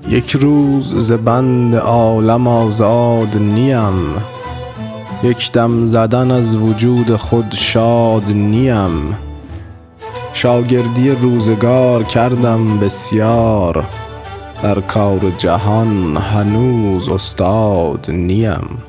یک روز ز بند عالم آزاد نیم، یک دم زدن از وجود خود شاد نیم. شاگردی روزگار کردم بسیار، در کار جهان هنوز استاد نیم.